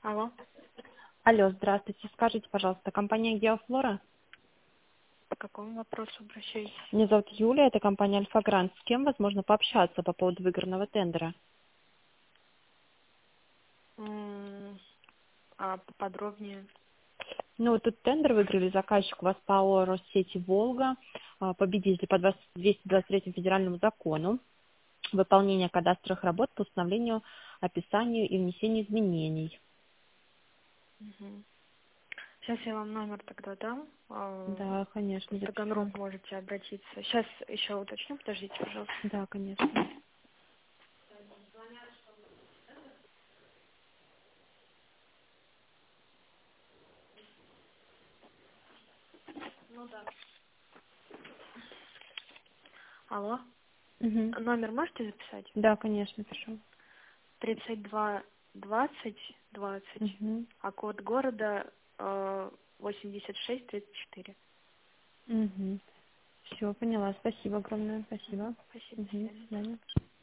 Алло. Алло, здравствуйте. Скажите, пожалуйста, компания Геофлора? По какому вопросу обращаюсь? Меня зовут Юлия, это компания Альфа Грант. С кем возможно пообщаться по поводу выигранного тендера? А поподробнее? Ну, вот тут тендер выиграли, заказчик у вас ПАО Россети Волга, победитель по 223 федеральному закону, выполнение кадастровых работ по установлению, описанию и внесению изменений. Мгм. Сейчас я вам номер тогда дам. Да, конечно, В записала. Таганрог можете обратиться. Сейчас еще уточню, подождите, пожалуйста. Да, конечно. Алло. Мгм. Номер можете записать? Да, конечно, пишу. 32 20 20, Угу. а код города 8634. Угу. Все, поняла. Спасибо огромное. Спасибо. Спасибо, до Угу. До свидания. свидания.